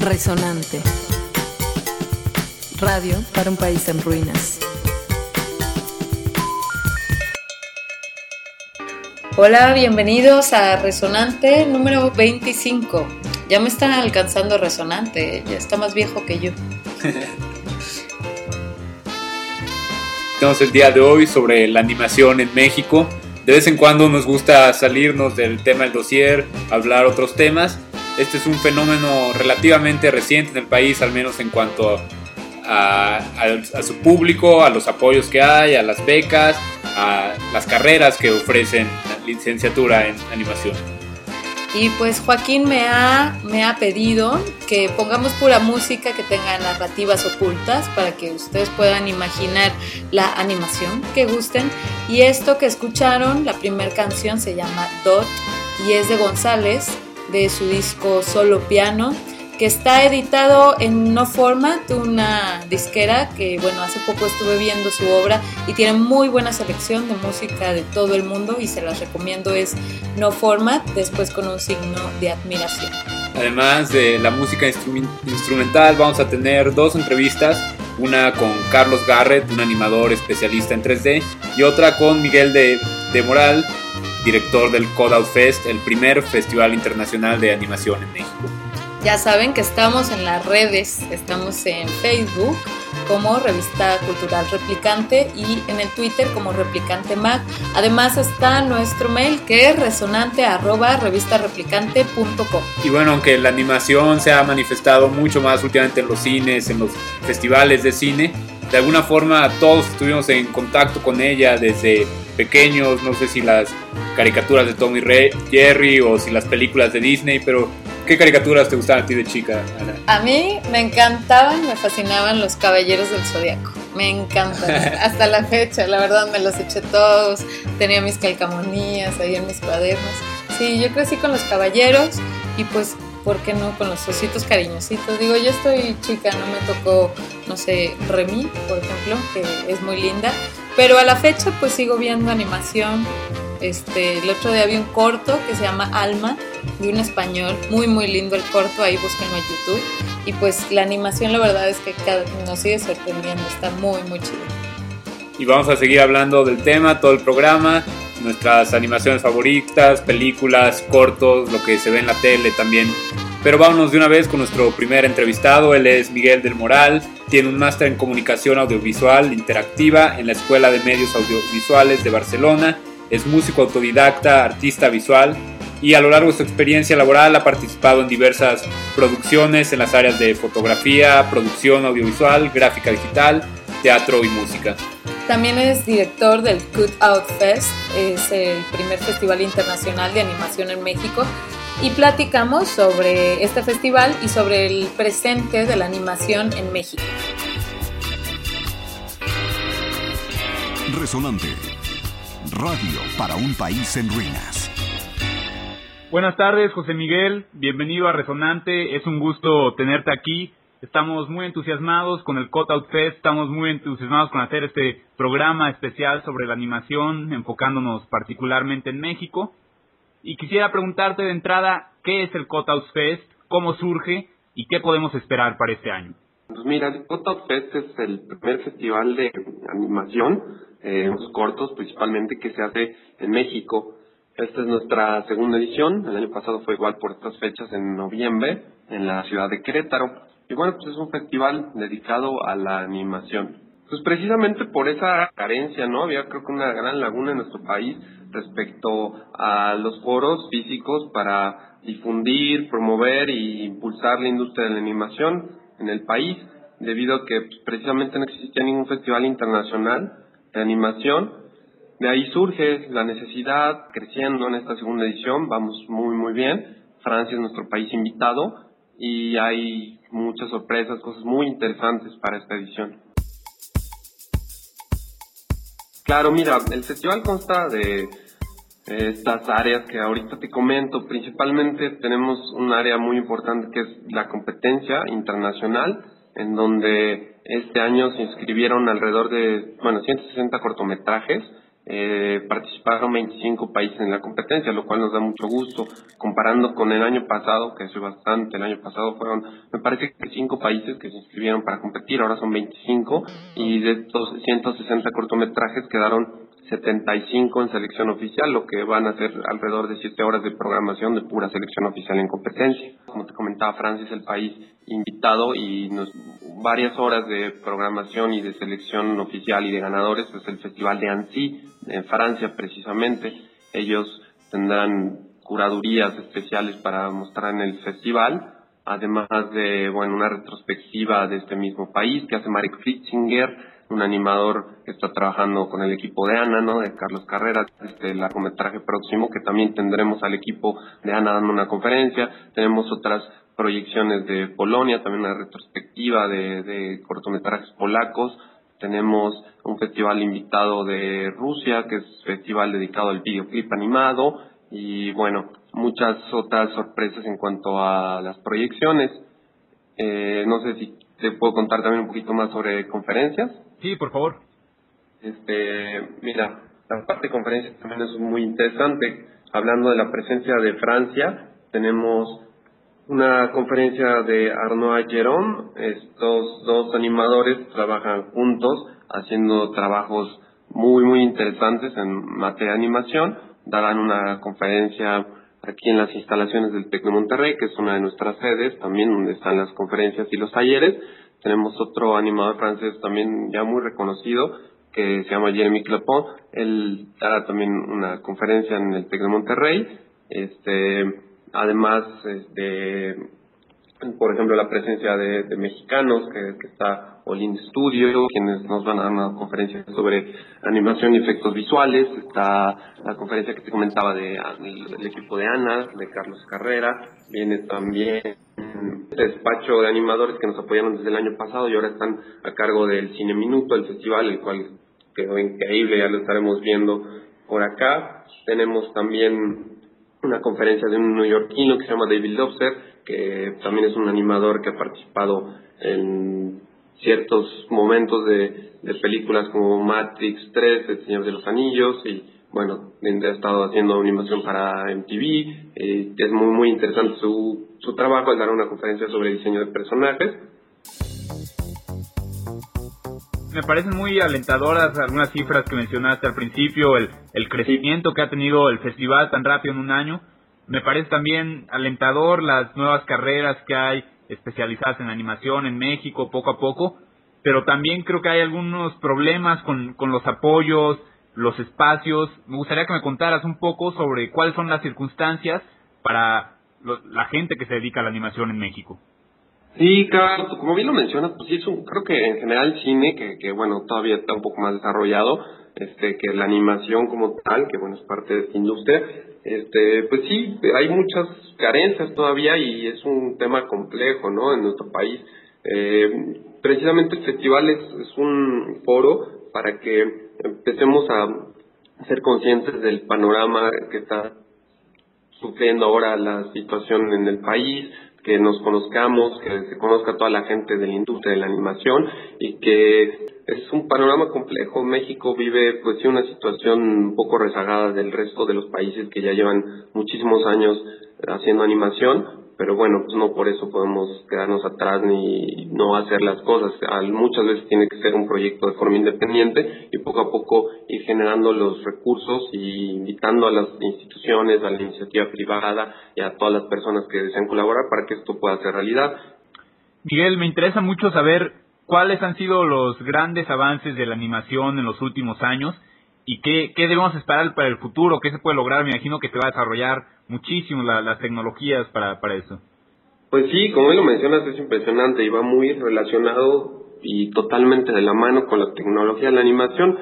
Resonante. Radio para un país en ruinas. Hola, bienvenidos a Resonante número 25. Ya me está alcanzando Resonante, ya está más viejo que yo. Tenemos el día de hoy sobre la animación en México. De vez en cuando nos gusta salirnos del tema del dossier, hablar otros temas. Este es un fenómeno relativamente reciente en el país, al menos en cuanto a su público, a los apoyos que hay, a las becas, a las carreras que ofrecen la licenciatura en animación. Y pues Joaquín me ha pedido que pongamos pura música que tenga narrativas ocultas para que ustedes puedan imaginar la animación que gusten. Y esto que escucharon, la primera canción se llama Dot y es de González, de su disco Solo Piano, que está editado en No Format, una disquera que, bueno, hace poco estuve viendo su obra y tiene muy buena selección de música de todo el mundo y se las recomiendo, es No Format, después con un signo de admiración. Además de la música instrumental, vamos a tener dos entrevistas, una con Carlos Garrett, un animador especialista en 3D, y otra con Miguel de Moral, director del Cutout Fest, el primer festival internacional de animación en México. Ya saben que estamos en las redes, estamos en Facebook como Revista Cultural Replicante y en el Twitter como Replicante Mag. Además está nuestro mail que es resonante@revistareplicante.com. Y bueno, aunque la animación se ha manifestado mucho más últimamente en los cines, en los festivales de cine, de alguna forma todos estuvimos en contacto con ella desde pequeños. No sé si las caricaturas de Tom y Jerry o si las películas de Disney, pero ¿qué caricaturas te gustaban a ti de chica, Ana? A mí me encantaban, me fascinaban los Caballeros del Zodiaco. Me encantan, hasta la fecha, la verdad me los eché todos. Tenía mis calcamonías ahí en mis cuadernos. Sí, yo crecí con los caballeros y pues, ¿por qué no con los ositos cariñositos? Digo, yo estoy chica, no me tocó, no sé, Remy, por ejemplo, que es muy linda. Pero a la fecha pues sigo viendo animación. El otro día vi un corto que se llama Alma, de un español, muy muy lindo el corto, ahí búsquenlo en YouTube. Y pues la animación la verdad es que nos sigue sorprendiendo, está muy muy chido. Y vamos a seguir hablando del tema, todo el programa, nuestras animaciones favoritas, películas, cortos, lo que se ve en la tele también. Pero vámonos de una vez con nuestro primer entrevistado. Él es Miguel del Moral, tiene un máster en comunicación audiovisual interactiva en la Escuela de Medios Audiovisuales de Barcelona. Es músico autodidacta, artista visual y a lo largo de su experiencia laboral ha participado en diversas producciones en las áreas de fotografía, producción audiovisual, gráfica digital, teatro y música. También es director del Cutout Fest, es el primer festival internacional de animación en México, y platicamos sobre este festival y sobre el presente de la animación en México. Resonante. Radio para un país en ruinas. Buenas tardes, José Miguel. Bienvenido a Resonante. Es un gusto tenerte aquí. Estamos muy entusiasmados con el Cutout Fest. Estamos muy entusiasmados con hacer este programa especial sobre la animación, enfocándonos particularmente en México. Y quisiera preguntarte de entrada, ¿qué es el Cutout Fest? ¿Cómo surge? ¿Y qué podemos esperar para este año? Pues mira, el Cutout Fest es el primer festival de animación, unos cortos principalmente, que se hace en México. Esta es nuestra segunda edición. El año pasado fue igual por estas fechas, en noviembre, en la ciudad de Querétaro. Y bueno, pues es un festival dedicado a la animación. Pues precisamente por esa carencia, ¿no? Había, creo que, una gran laguna en nuestro país respecto a los foros físicos para difundir, promover e impulsar la industria de la animación en el país, debido a que pues, precisamente no existía ningún festival internacional de animación. De ahí surge la necesidad, creciendo en esta segunda edición, vamos muy muy bien. Francia es nuestro país invitado y hay muchas sorpresas, cosas muy interesantes para esta edición. Claro, mira, el festival consta de estas áreas que ahorita te comento. Principalmente tenemos un área muy importante que es la competencia internacional, en donde este año se inscribieron alrededor de 160 cortometrajes participaron 25 países en la competencia, lo cual nos da mucho gusto. Comparando con el año pasado, que es bastante, el año pasado fueron, me parece que 5 países que se inscribieron para competir, ahora son 25, y de estos 160 cortometrajes quedaron 75 en selección oficial, lo que van a ser alrededor de 7 horas de programación de pura selección oficial en competencia. Como te comentaba, Francia es el país invitado y varias horas de programación y de selección oficial y de ganadores. Es el Festival de Annecy, en Francia precisamente. Ellos tendrán curadurías especiales para mostrar en el festival, además de una retrospectiva de este mismo país que hace Marek Fitzinger, un animador que está trabajando con el equipo de Ana, ¿no? De Carlos Carrera, largometraje próximo, que también tendremos al equipo de Ana dando una conferencia. Tenemos otras proyecciones de Polonia, también una retrospectiva de cortometrajes polacos. Tenemos un festival invitado de Rusia, que es festival dedicado al videoclip animado, y muchas otras sorpresas en cuanto a las proyecciones. No sé si te puedo contar también un poquito más sobre conferencias. Sí, por favor. Mira, la parte de conferencias también es muy interesante. Hablando de la presencia de Francia, tenemos una conferencia de Arnaud Geron. Estos dos animadores trabajan juntos, haciendo trabajos muy, muy interesantes en materia de animación. Darán una conferencia aquí en las instalaciones del TEC de Monterrey, que es una de nuestras sedes, también donde están las conferencias y los talleres. Tenemos otro animador francés también ya muy reconocido, que se llama Jeremy Clepon. Él dará también una conferencia en el TEC de Monterrey. Además, por ejemplo, la presencia de mexicanos, que está Olin Studio, quienes nos van a dar una conferencia sobre animación y efectos visuales. Está la conferencia que te comentaba del equipo de Ana, de Carlos Carrera. Viene también este despacho de animadores que nos apoyaron desde el año pasado y ahora están a cargo del Cine Minuto, el festival, el cual quedó increíble, ya lo estaremos viendo por acá. Tenemos también una conferencia de un neoyorquino que se llama David Lobster, que también es un animador que ha participado en ciertos momentos de películas como Matrix 3, El Señor de los Anillos, y ha estado haciendo animación para MTV. Es muy, muy interesante su trabajo. Él dará una conferencia sobre diseño de personajes. Me parecen muy alentadoras algunas cifras que mencionaste al principio, el crecimiento que ha tenido el festival tan rápido en un año. Me parece también alentador las nuevas carreras que hay especializadas en animación en México poco a poco, pero también creo que hay algunos problemas con los apoyos, los espacios. Me gustaría que me contaras un poco sobre cuáles son las circunstancias para la gente que se dedica a la animación en México. Sí, claro, como bien lo mencionas, pues sí, creo que en general el cine, que todavía está un poco más desarrollado, que la animación como tal, que es parte de esta industria, pues sí, hay muchas carencias todavía y es un tema complejo, ¿no? En nuestro país. Precisamente el festival es un foro para que empecemos a ser conscientes del panorama que está sufriendo ahora la situación en el país, que nos conozcamos, que se conozca toda la gente de la industria de la animación, y que es un panorama complejo. México vive pues sí una situación un poco rezagada del resto de los países que ya llevan muchísimos años haciendo animación, pero pues no por eso podemos quedarnos atrás ni no hacer las cosas. Muchas veces tiene que ser un proyecto de forma independiente y poco a poco ir generando los recursos y invitando a las instituciones, a la iniciativa privada y a todas las personas que desean colaborar para que esto pueda ser realidad. Miguel, me interesa mucho saber cuáles han sido los grandes avances de la animación en los últimos años y qué debemos esperar para el futuro, qué se puede lograr. Me imagino que se va a desarrollar muchísimo las tecnologías para eso. Pues sí, como lo mencionas, es impresionante y va muy relacionado y totalmente de la mano con la tecnología de la animación.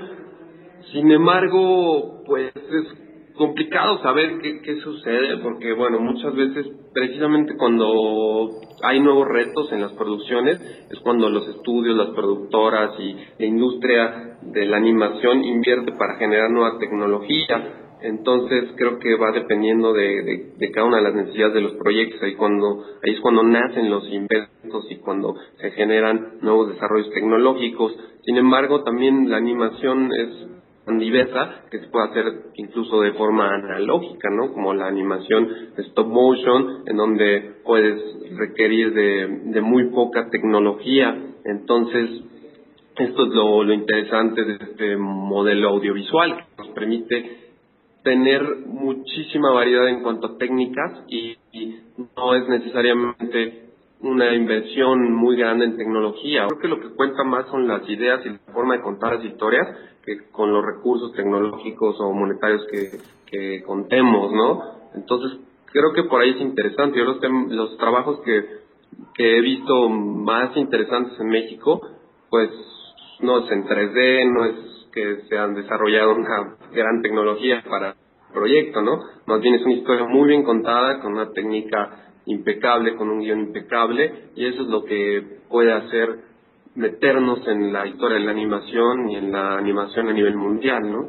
Sin embargo, pues es complicado saber qué sucede, porque muchas veces precisamente cuando hay nuevos retos en las producciones es cuando los estudios, las productoras y la industria de la animación invierte para generar nueva tecnología. Entonces creo que va dependiendo de cada una de las necesidades de los proyectos. Ahí es cuando nacen los inventos y cuando se generan nuevos desarrollos tecnológicos. Sin embargo, también la animación es tan diversa que se puede hacer incluso de forma analógica, ¿no? Como la animación stop motion, en donde puedes requerir de muy poca tecnología. Entonces, esto es lo interesante de este modelo audiovisual, que nos permite tener muchísima variedad en cuanto a técnicas y no es necesariamente una inversión muy grande en tecnología. Creo que lo que cuenta más son las ideas y la forma de contar las historias que con los recursos tecnológicos o monetarios que contemos, ¿no? Entonces, creo que por ahí es interesante. Yo los trabajos que he visto más interesantes en México, pues no es en 3D, no es que se han desarrollado una gran tecnología para el proyecto, ¿no? Más bien es una historia muy bien contada, con una técnica impecable, con un guión impecable, y eso es lo que puede hacer meternos en la historia de la animación y en la animación a nivel mundial, ¿no?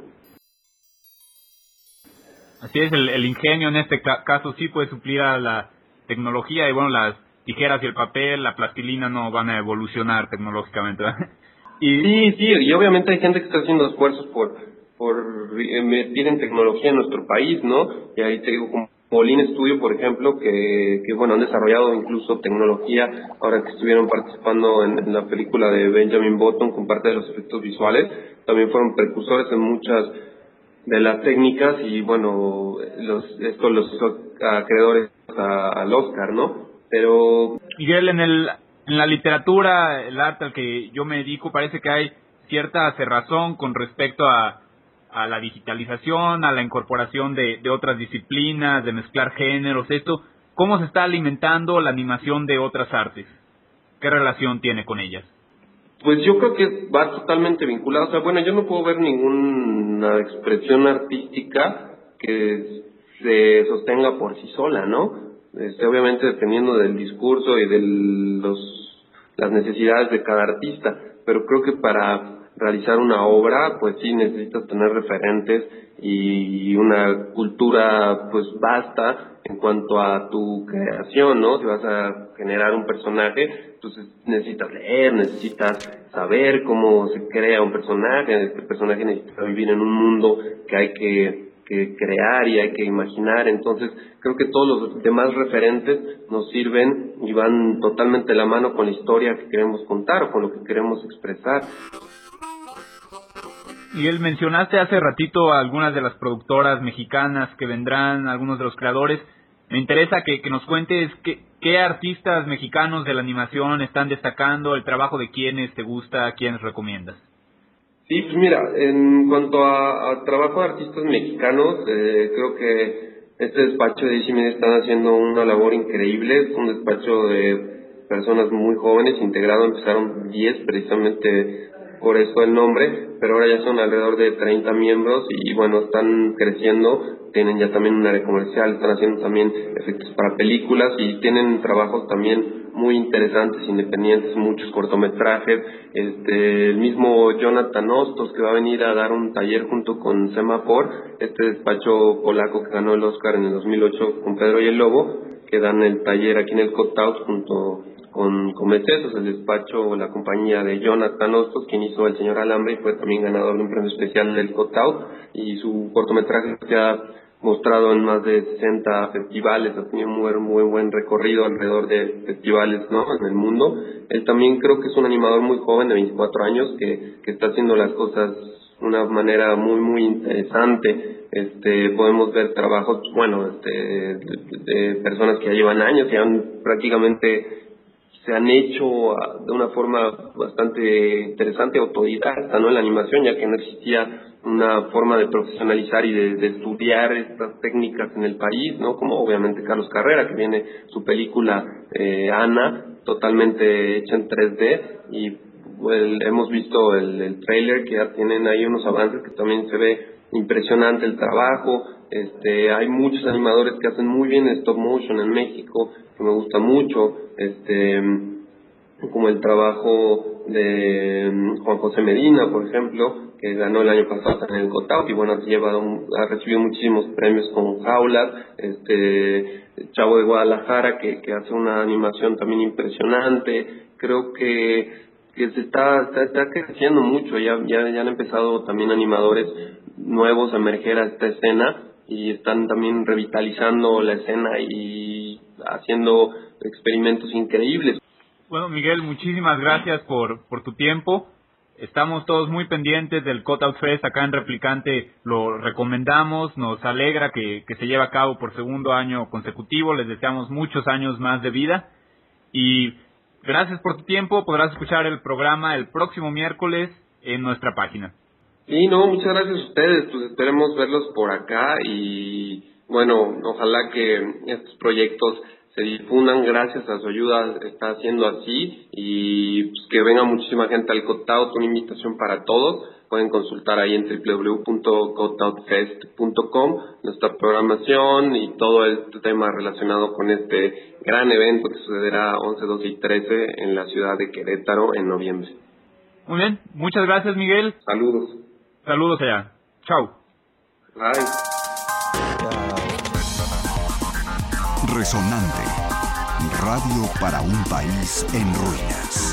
Así es, el ingenio en este caso sí puede suplir a la tecnología, y bueno, las tijeras y el papel, la plastilina no van a evolucionar tecnológicamente, ¿verdad? Sí, y obviamente hay gente que está haciendo esfuerzos por invertir en tecnología en nuestro país, ¿no? Y ahí te digo, como Lean Studio, por ejemplo, que bueno, han desarrollado incluso tecnología, ahora que estuvieron participando en la película de Benjamin Button con parte de los efectos visuales, también fueron precursores en muchas de las técnicas y bueno, esto los hizo acreedores al Oscar, ¿no? Pero Miguel, en la literatura, el arte al que yo me dedico, parece que hay cierta cerrazón con respecto a la digitalización, a la incorporación de otras disciplinas, de mezclar géneros, esto. ¿Cómo se está alimentando la animación de otras artes? ¿Qué relación tiene con ellas? pues yo creo que va totalmente vinculado. O sea, bueno, yo no puedo ver ninguna expresión artística que se sostenga por sí sola, ¿no? Obviamente dependiendo del discurso y de las necesidades de cada artista, pero creo que para realizar una obra, pues sí necesitas tener referentes y una cultura pues vasta en cuanto a tu creación, ¿no? Si vas a generar un personaje, entonces necesitas leer, necesitas saber cómo se crea un personaje. Este personaje necesita vivir en un mundo que hay que crear y hay que imaginar. Entonces creo que todos los demás referentes nos sirven y van totalmente de la mano con la historia que queremos contar o con lo que queremos expresar. Miguel, mencionaste hace ratito a algunas de las productoras mexicanas que vendrán, algunos de los creadores. Me interesa que nos cuentes qué artistas mexicanos de la animación están destacando, el trabajo de quiénes te gusta, quiénes recomiendas. Sí, pues mira, en cuanto a trabajo de artistas mexicanos, creo que este despacho de DC Media están haciendo una labor increíble. Es un despacho de personas muy jóvenes, integrado, empezaron 10 precisamente por eso el nombre, pero ahora ya son alrededor de 30 miembros y bueno, están creciendo, tienen ya también un área comercial, están haciendo también efectos para películas y tienen trabajos también muy interesantes, independientes, muchos cortometrajes. El mismo Jonathan Ostos, que va a venir a dar un taller junto con Semafor, este despacho polaco que ganó el Oscar en el 2008 con Pedro y el Lobo, que dan el taller aquí en el Cutout junto con Comecesos, el despacho o la compañía de Jonathan Ostos, quien hizo El Señor Alambre y fue también ganador de un premio especial del Cutout, y su cortometraje se ha mostrado en más de 60 festivales, ha tenido muy buen recorrido alrededor de festivales, ¿no?, en el mundo. Él también creo que es un animador muy joven de 24 años que está haciendo las cosas de una manera muy interesante. Podemos ver trabajos, de personas que ya llevan años y prácticamente se han hecho de una forma bastante interesante, autodidacta, ¿no?, en la animación, ya que no existía una forma de profesionalizar y de estudiar estas técnicas en el país, ¿no? Como obviamente Carlos Carrera, que viene su película Ana, totalmente hecha en 3D, y hemos visto el trailer, que ya tienen ahí unos avances que también se ve impresionante el trabajo. Hay muchos animadores que hacen muy bien stop motion en México, que me gusta mucho, como el trabajo de Juan José Medina, por ejemplo, que ganó el año pasado en el Cutout y bueno, ha recibido muchísimos premios con Jaulas. Chavo de Guadalajara, que hace una animación también impresionante. Creo que que se está creciendo mucho. Ya han empezado también animadores nuevos a emerger a esta escena y están también revitalizando la escena y haciendo experimentos increíbles. Bueno, Miguel, muchísimas gracias por tu tiempo. Estamos todos muy pendientes del Cutout Fest acá en Replicante, lo recomendamos, nos alegra que se lleve a cabo por segundo año consecutivo, les deseamos muchos años más de vida y gracias por tu tiempo, podrás escuchar el programa el próximo miércoles en nuestra página. Sí, no, muchas gracias a ustedes, pues esperemos verlos por acá y bueno, ojalá que estos proyectos se difundan, gracias a su ayuda está haciendo así y pues, que venga muchísima gente al Cutout, una invitación para todos. Pueden consultar ahí en www.cutoutfest.com nuestra programación y todo el tema relacionado con este gran evento que sucederá 11, 12 y 13 en la ciudad de Querétaro en noviembre. Muy bien, muchas gracias, Miguel. Saludos. Saludos allá. Chao. Bye. Resonante. Radio para un país en ruinas.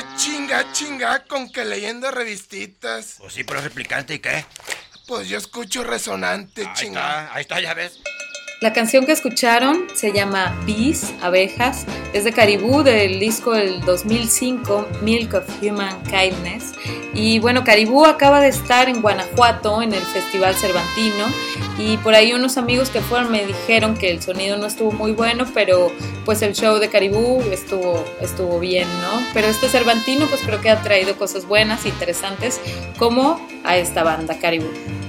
Chinga, con que leyendo revistitas. Pues sí, pero es replicante, ¿y qué? Pues yo escucho Resonante, chinga. Ahí está, ya ves. La canción que escucharon se llama Bees, Abejas, es de Caribou, del disco del 2005, Milk of Human Kindness. Y bueno, Caribou acaba de estar en Guanajuato en el Festival Cervantino y por ahí unos amigos que fueron me dijeron que el sonido no estuvo muy bueno, pero pues el show de Caribou estuvo bien, ¿no? Pero este Cervantino pues creo que ha traído cosas buenas, interesantes, como a esta banda Caribou.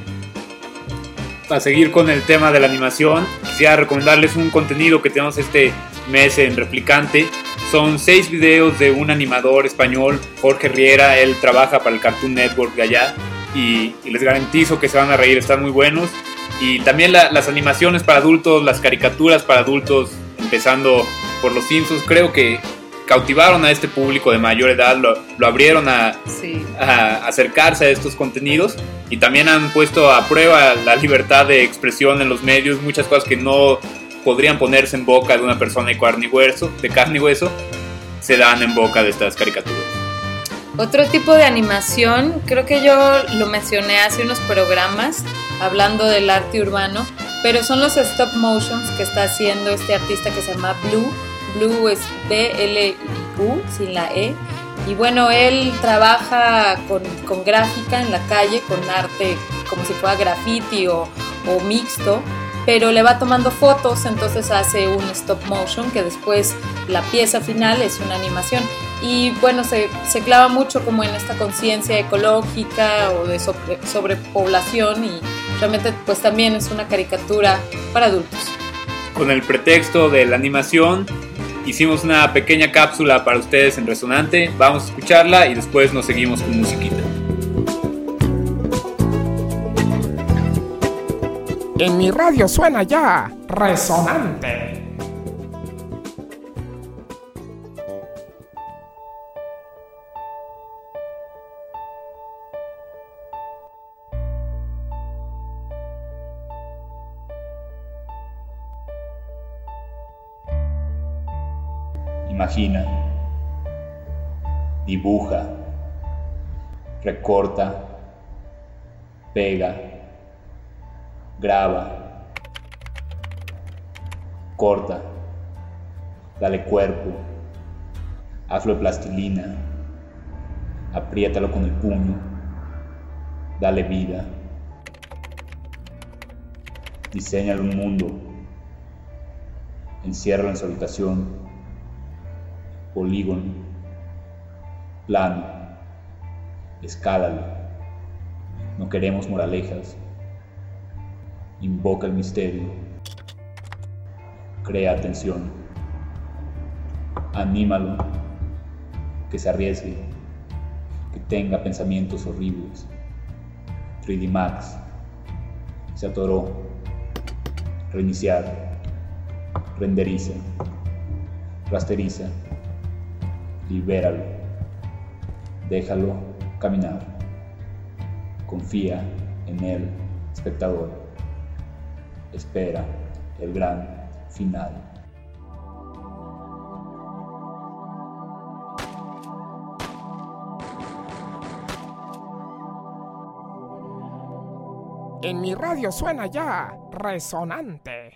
Para seguir con el tema de la animación, quisiera recomendarles un contenido que tenemos este mes en Replicante. Son 6 videos de un animador español, Jorge Riera. Él trabaja para el Cartoon Network de allá y les garantizo que se van a reír, están muy buenos. Y también las animaciones para adultos, las caricaturas para adultos, empezando por Los Simpsons, creo que cautivaron a este público de mayor edad, lo abrieron a acercarse a estos contenidos y también han puesto a prueba la libertad de expresión en los medios. Muchas cosas que no podrían ponerse en boca de una persona de carne y hueso se dan en boca de estas caricaturas. Otro tipo de animación, creo que yo lo mencioné hace unos programas hablando del arte urbano, pero son los stop motions que está haciendo este artista que se llama Blue. Blue es B-L-U, sin la E. Y bueno, él trabaja con gráfica en la calle, con arte como si fuera graffiti o mixto, pero le va tomando fotos, entonces hace un stop motion que después la pieza final es una animación. Y bueno, se clava mucho como en esta conciencia ecológica o de sobrepoblación y realmente pues también es una caricatura para adultos. Con el pretexto de la animación, hicimos una pequeña cápsula para ustedes en Resonante. Vamos a escucharla y después nos seguimos con musiquita. En mi radio suena ya Resonante. Imagina, dibuja, recorta, pega, graba, corta, dale cuerpo, hazlo de plastilina, apriétalo con el puño, dale vida, diséñale un mundo, enciérralo en su habitación, polígono, plano, escálalo, no queremos moralejas, invoca el misterio, crea atención, anímalo, que se arriesgue, que tenga pensamientos horribles. 3D Max, se atoró, reiniciar, renderiza, rasteriza, libéralo, déjalo caminar, confía en el espectador, espera el gran final. En mi radio suena ya Resonante.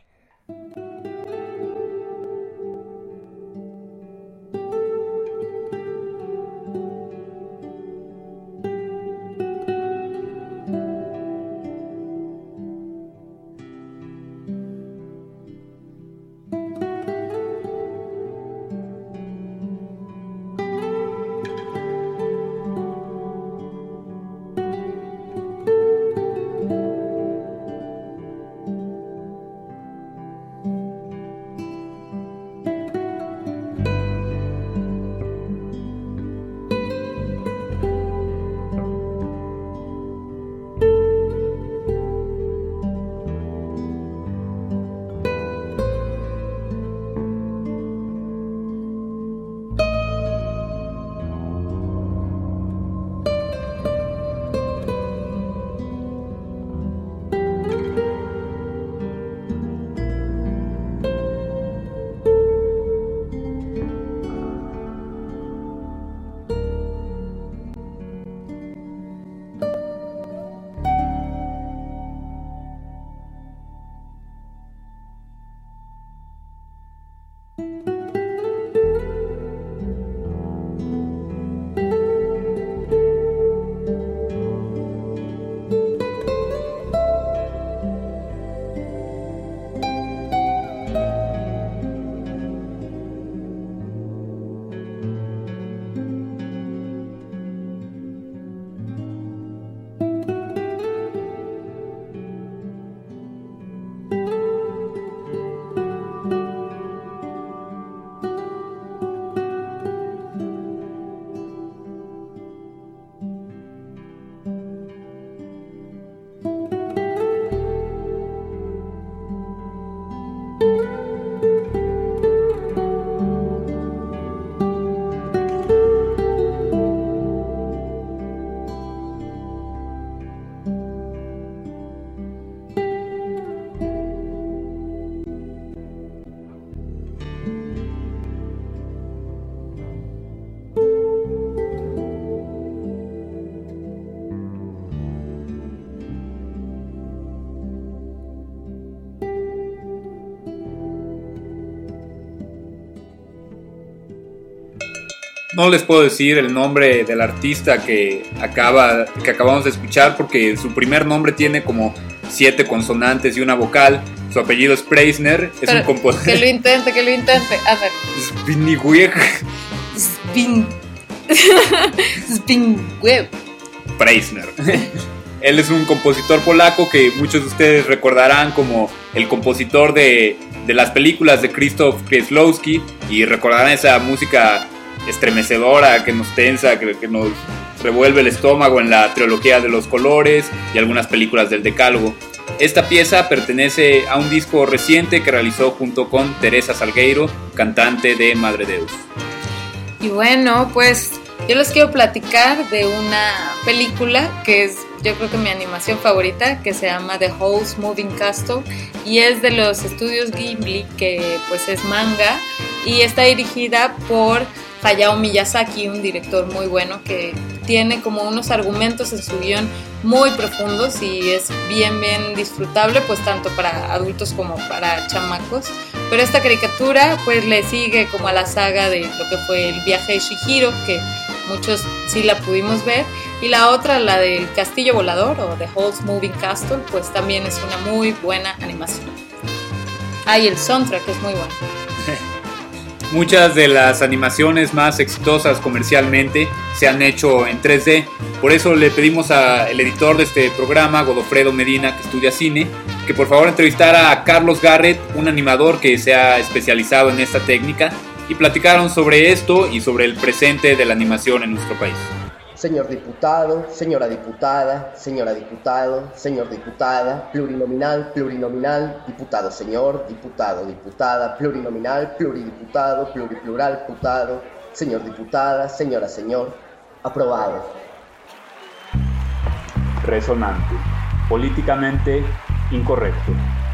No les puedo decir el nombre del artista que acabamos de escuchar porque su primer nombre tiene como 7 consonantes y una vocal. Su apellido es Preisner. Es un compositor. Que lo intente. A ver. Zbigniew Preisner. Él es un compositor polaco que muchos de ustedes recordarán como el compositor de las películas de Krzysztof Kieślowski, y recordarán esa música estremecedora que nos tensa, que nos revuelve el estómago en la trilogía de los colores y algunas películas del Decálogo. Esta pieza pertenece a un disco reciente que realizó junto con Teresa Salgueiro, cantante de Madre Deus. Y bueno, pues yo les quiero platicar de una película que es, yo creo que mi animación favorita, que se llama The Howl's Moving Castle, y es de los estudios Ghibli, que pues es manga, y está dirigida por Hayao Miyazaki, un director muy bueno que tiene como unos argumentos en su guión muy profundos y es bien disfrutable, pues tanto para adultos como para chamacos. Pero esta caricatura pues le sigue como a la saga de lo que fue El viaje de Chihiro, que muchos sí la pudimos ver, y la otra, la del castillo volador o The Howl's Moving Castle, pues también es una muy buena animación. Y el soundtrack es muy bueno. Muchas de las animaciones más exitosas comercialmente se han hecho en 3D. Por eso le pedimos al editor de este programa, Godofredo Medina, que estudia cine, que por favor entrevistara a Carlos Garrett, un animador que se ha especializado en esta técnica, y platicaron sobre esto y sobre el presente de la animación en nuestro país. Señor diputado, señora diputada, señora diputado, señor diputada, plurinominal, diputado señor, diputado, diputada, plurinominal, pluridiputado, pluriplural, putado, señor diputada, señora señor, aprobado. Resonante, políticamente incorrecto.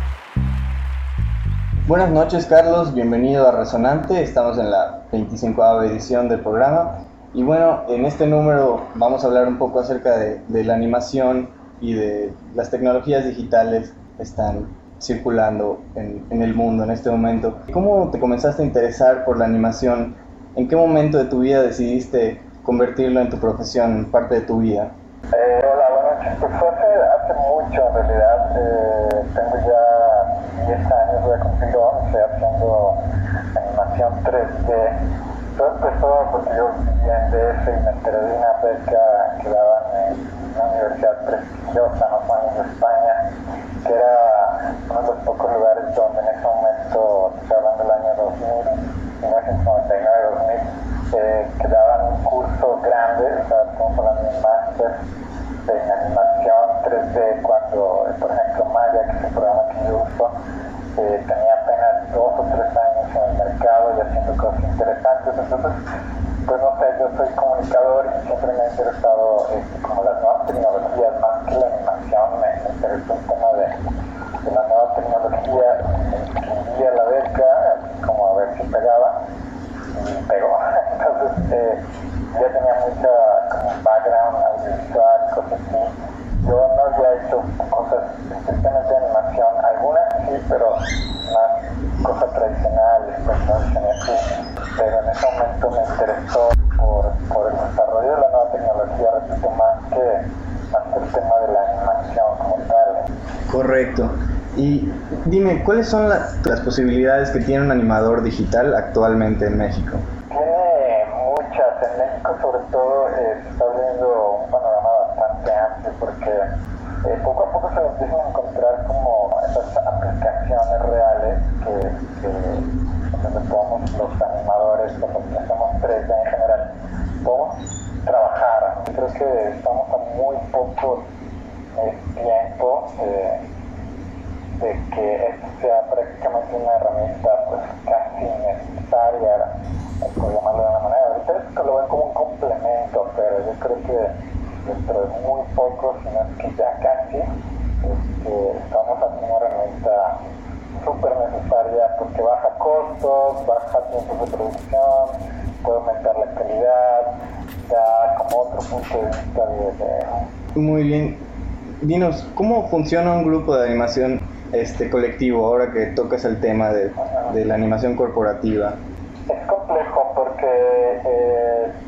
Buenas noches, Carlos, bienvenido a Resonante. Estamos en la 25ª edición del programa. Y bueno, en este número vamos a hablar un poco acerca de la animación y de las tecnologías digitales que están circulando en el mundo en este momento. ¿Cómo te comenzaste a interesar por la animación? ¿En qué momento de tu vida decidiste convertirlo en tu profesión, en parte de tu vida? Hola, buenas noches. Pues fue hace mucho en realidad. Tengo ya 10 años, voy a cumplir 11 haciendo animación 3D. Todo empezó porque yo vivía en DF y me enteré de una beca que daban en una universidad prestigiosa, no más en España, que era uno de los pocos lugares donde en ese momento, estoy hablando del año 1999-2000, que daban un curso grande, o sea, estamos hablando de un máster en animación 3D, cuando, por ejemplo, Maya, que es el programa que yo uso, tenía apenas 2 o 3 años en el mercado y haciendo cosas interesantes. Entonces, pues no sé, yo soy comunicador y siempre me ha interesado como las nuevas tecnologías, más que la animación, me interesó el tema de la nueva tecnología. Me inscribí a la beca, como a ver si pegaba, y pegó. Entonces, ya tenía mucha como background audiovisual, cosas así. Yo no había hecho cosas estrictamente de animación, algunas sí, pero más cosas tradicionales, pues no así. Pero en ese momento me interesó por el desarrollo de la nueva tecnología, repito, más que el tema de la animación como tal. Correcto. Y dime, ¿cuáles son las posibilidades que tiene un animador digital actualmente en México? Tiene muchas. En México, sobre todo, se está abriendo un panorama bastante amplio porque poco a poco se empiezan a encontrar como esas aplicaciones reales donde podemos, los animadores, los que hacemos 3D en general, podemos trabajar. Yo creo que estamos a muy poco tiempo de que esto sea prácticamente una herramienta pues casi necesaria, por llamarlo de una manera. Ahorita esto lo ven como un complemento, pero yo creo que dentro de muy poco, si no es que ya casi, estamos haciendo una herramienta súper necesaria porque baja costos, baja tiempos de producción, puede aumentar la calidad, da como otro punto de vista de... Muy bien. Dinos, ¿cómo funciona un grupo de animación colectivo ahora que tocas el tema de la animación corporativa? Es complejo porque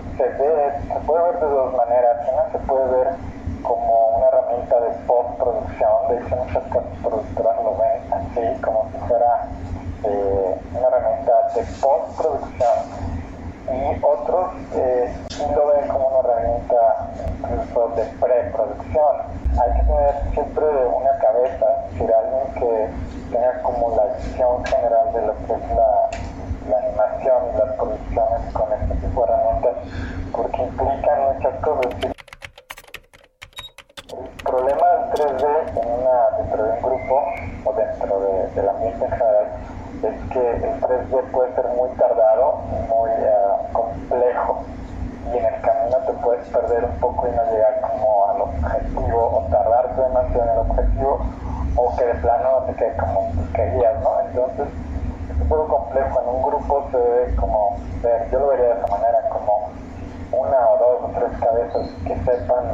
puede ver como una herramienta de postproducción. De hecho, muchas productoras lo ven así, como si fuera una herramienta de postproducción, y otros lo ven como una herramienta incluso de preproducción. Hay que tener siempre una cabeza, es decir, alguien que tenga como la visión general de lo que es la animación y las producciones con este tipo de herramientas, porque implican muchas cosas. El problema del 3D dentro de un grupo o dentro del ambiente en general es que el 3D puede ser muy tardado y muy complejo, y en el camino te puedes perder un poco y no llegar como al objetivo, o tardarte demasiado en el objetivo, o que de plano te quede como querías, ¿no? Entonces es un poco complejo. En un grupo se debe como ver, yo lo vería de esa manera, como una o dos o tres cabezas que sepan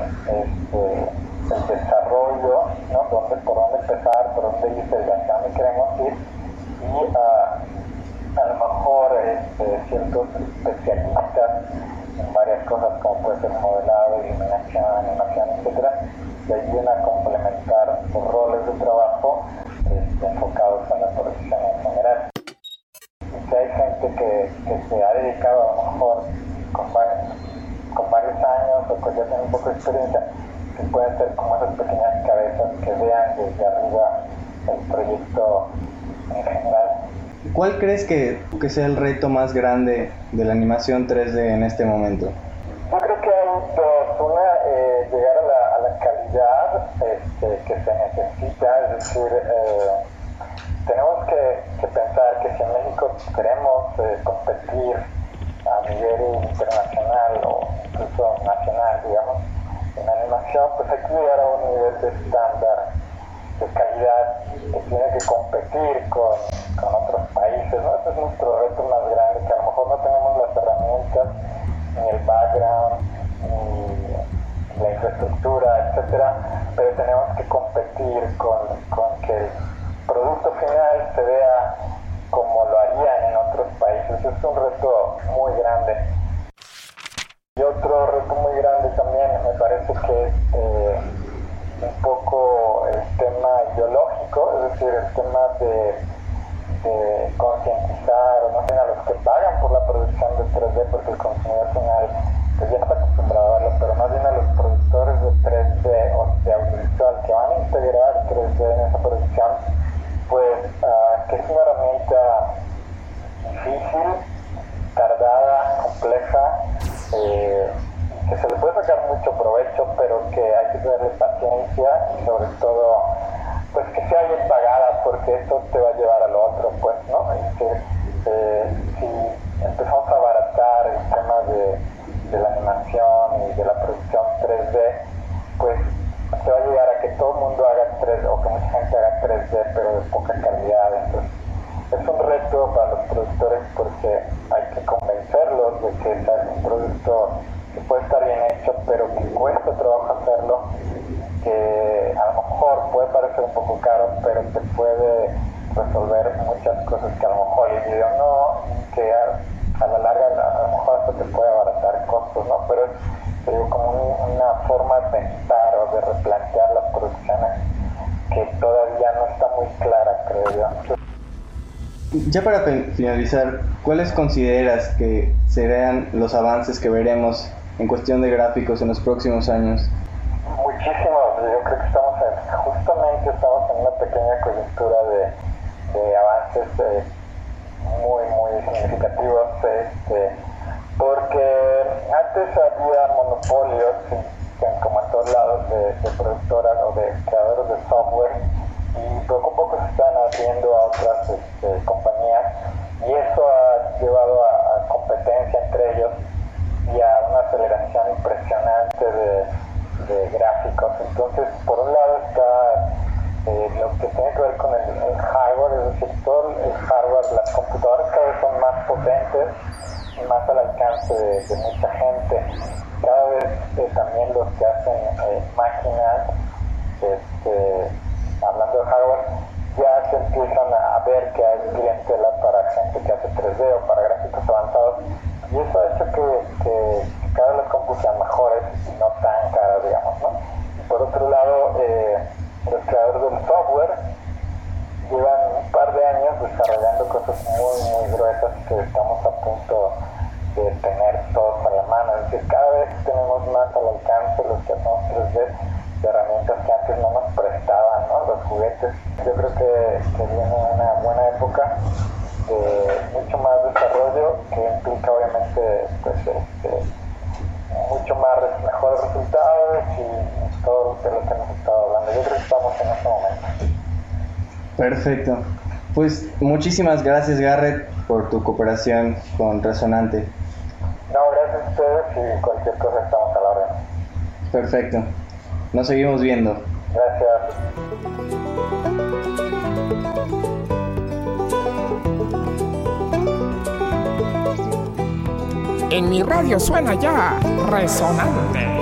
el desarrollo, ¿no? Por dónde empezar, por dónde irse, hacia dónde queremos ir, y a lo mejor ciertos especialistas en varias cosas, como puede ser modelado, iluminación, animación, etcétera, que ayuden a complementar los roles de trabajo enfocados en la producción en general. Y que hay gente que se ha dedicado a lo mejor con varios años, o que ya tiene un poco de experiencia, que pueden ser como esas pequeñas cabezas que vean desde arriba el proyecto en general. ¿Cuál crees que sea el reto más grande de la animación 3D en este momento? Yo creo que hay dos. Una, llegar a la calidad que se necesita, es decir, tenemos que pensar que si en México queremos competir a nivel internacional o incluso nacional, digamos, en animación, pues hay que llegar a un nivel de estándar de calidad que tiene que competir con otros países, ¿no? Ese es nuestro reto más grande, que a lo mejor no tenemos las herramientas, ni el background, ni la infraestructura, etcétera, pero tenemos que competir con que el producto final se vea como lo harían en otros países. Es un reto muy grande. Y otro reto muy grande también me parece que es un poco el tema ideológico, es decir, el tema de concientizar, no sé, a los que pagan por la producción de 3D, porque el consumidor final pues ya está acostumbrado a verlo, pero más bien a los productores de 3D o de audiovisual que van a integrar 3D en esa producción, pues que es una herramienta difícil, tardada, compleja, que se le puede sacar mucho provecho, pero que hay que tenerle paciencia y sobre todo pues que sea bien pagada, porque esto te va a llevar a lo otro, pues, ¿no? Si empezamos a abaratar el tema de la animación y de la producción 3D, pues se va a llegar a que todo el mundo haga 3D, o que mucha gente haga 3D, pero de poca calidad. Entonces es un reto para los productores, porque hay que convencerlos de que es un producto que puede estar bien hecho, pero que cuesta trabajo hacerlo, que a lo mejor puede parecer un poco caro, pero te puede resolver muchas cosas que a lo mejor el video no, que a la larga a lo mejor hasta te puede abaratar costos, ¿no? Pero es como una forma de pensar o de replantear las producciones que todavía no está muy clara, creo yo. Ya para finalizar, ¿cuáles consideras que serán los avances que veremos en cuestión de gráficos en los próximos años? Muchísimos. Yo creo que justamente estamos en una pequeña coyuntura de avances muy, muy significativos, porque antes había monopolios, como en todos lados, de productoras o de creadores de software, y poco a poco se están abriendo a otras compañías, y eso ha llevado a competencia entre ellos y a una aceleración impresionante de gráficos. Entonces, por un lado está lo que tiene que ver con el hardware, es decir, todo el hardware, las computadoras cada vez son más potentes y más al alcance de mucha gente. Cada vez también los que hacen máquinas, hablando de hardware, ya se empiezan a ver que hay clientela para gente que hace 3D o para gráficos avanzados, y eso ha hecho que cada vez las compus sean mejores y no tan caras de mucho más desarrollo, que implica obviamente pues, mucho más mejores resultados y todo de lo que hemos estado hablando. Yo creo que estamos en este momento. Perfecto. Pues muchísimas gracias, Garrett, por tu cooperación con Resonante. No, gracias a ustedes y cualquier cosa estamos a la orden. Perfecto. Nos seguimos viendo. Gracias. En mi radio suena ya Resonante.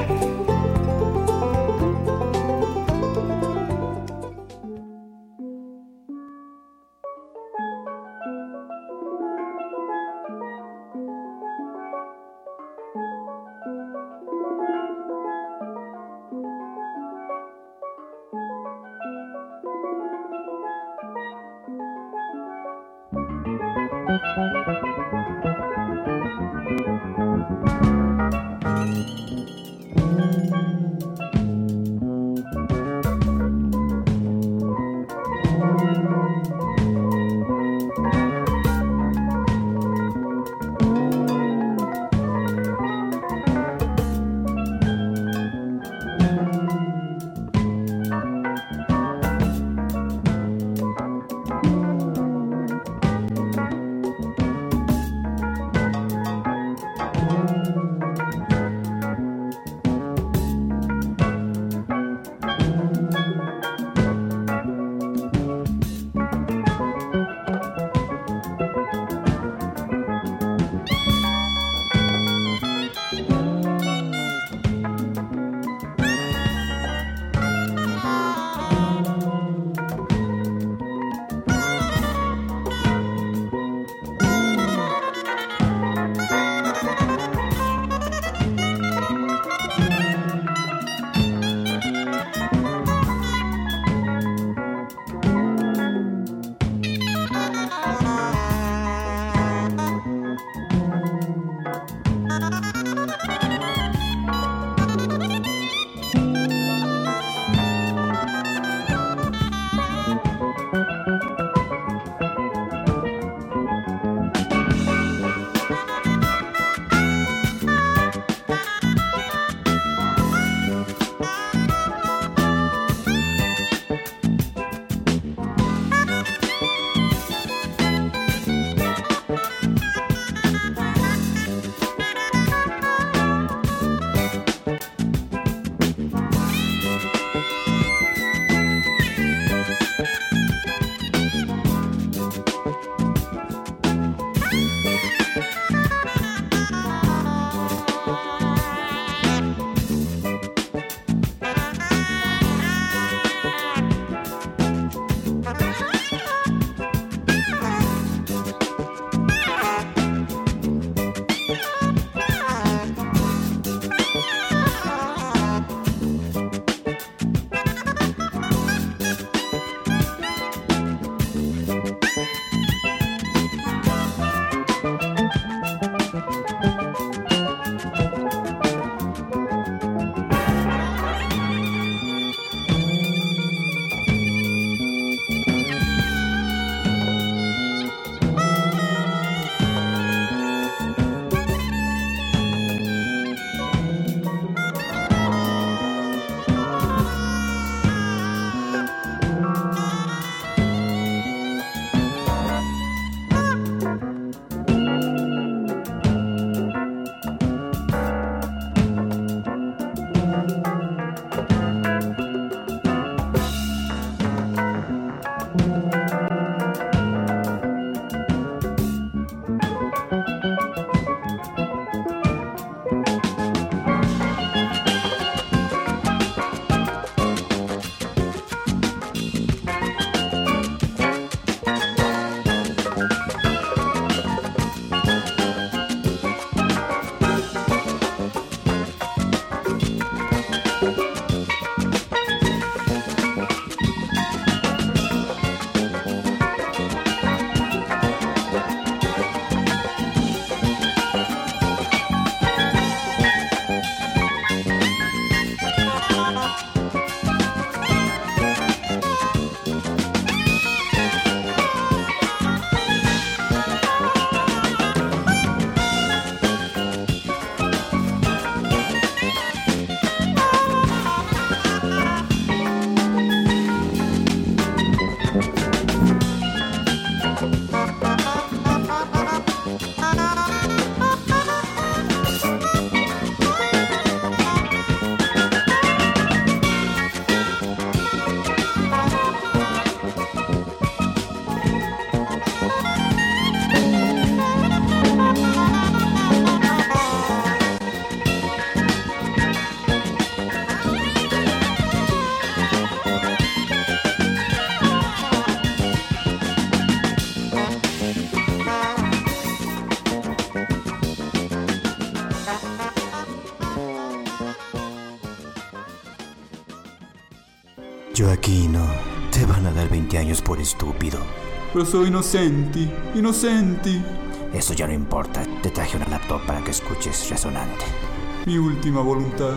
Joaquino, te van a dar 20 años por estúpido. Pero soy inocente. Eso ya no importa. Te traje una laptop para que escuches Resonante. Mi última voluntad.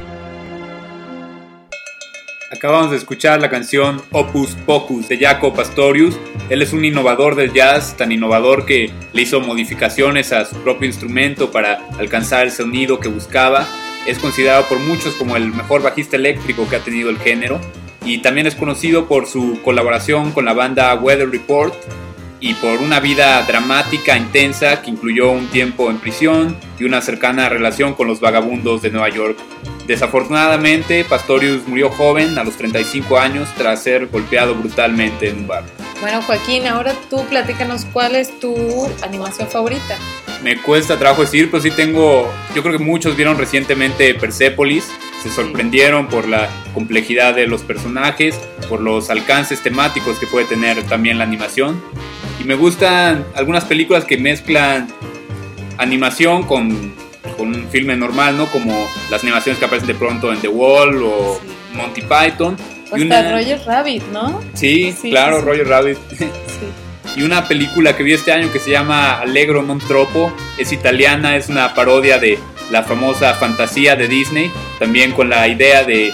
Acabamos de escuchar la canción Opus Pocus de Jaco Pastorius. Él es un innovador del jazz, tan innovador que le hizo modificaciones a su propio instrumento para alcanzar el sonido que buscaba. Es considerado por muchos como el mejor bajista eléctrico que ha tenido el género. Y también es conocido por su colaboración con la banda Weather Report y por una vida dramática, intensa, que incluyó un tiempo en prisión y una cercana relación con los vagabundos de Nueva York. Desafortunadamente, Pastorius murió joven, a los 35 años, tras ser golpeado brutalmente en un bar. Bueno, Joaquín, ahora tú platícanos cuál es tu animación favorita. Me cuesta trabajo decir, pero sí tengo... Yo creo que muchos vieron recientemente Persepolis, se sorprendieron por la complejidad de los personajes, por los alcances temáticos que puede tener también la animación. Y me gustan algunas películas que mezclan animación con un filme normal, ¿no? Como las animaciones que aparecen de pronto en The Wall o Monty Python. O hasta Roger Rabbit, ¿no? Sí, claro, Roger Rabbit. Y una película que vi este año que se llama Allegro non troppo, es italiana, es una parodia de la famosa fantasía de Disney, también con la idea de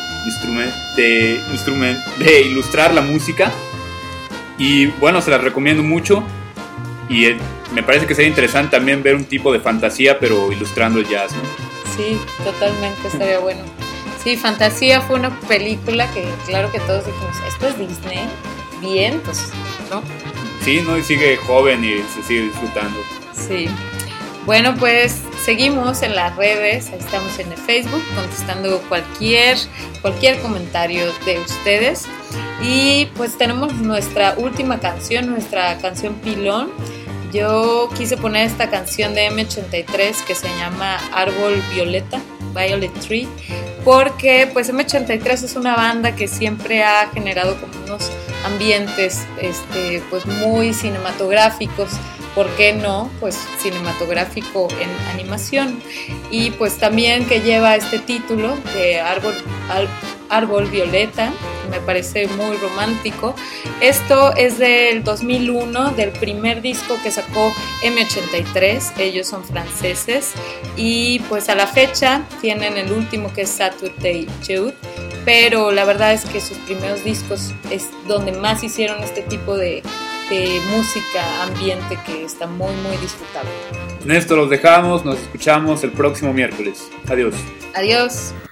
ilustrar la música. Y bueno, se las recomiendo mucho. Y me parece que sería interesante también ver un tipo de fantasía, pero ilustrando el jazz, ¿no? Sí, totalmente, estaría bueno. Sí, Fantasía fue una película que claro que todos dijimos, ¿esto es Disney? Bien, pues, ¿no? Sí, ¿no? Y sigue joven y se sigue disfrutando. Sí. Bueno, pues seguimos en las redes, ahí estamos en el Facebook contestando cualquier comentario de ustedes. Y pues tenemos nuestra última canción, nuestra canción pilón. Yo quise poner esta canción de M83 que se llama Árbol Violeta, Violet Tree, porque pues M83 es una banda que siempre ha generado como unos ambientes pues muy cinematográficos. ¿Por qué no? Pues cinematográfico en animación. Y pues también que lleva este título de Árbol Violeta, me parece muy romántico. Esto es del 2001, del primer disco que sacó M83, ellos son franceses. Y pues a la fecha tienen el último que es Saturday Youth, pero la verdad es que sus primeros discos es donde más hicieron este tipo de música ambiente que está muy muy disfrutable. En esto los dejamos, nos escuchamos el próximo miércoles. Adiós. Adiós.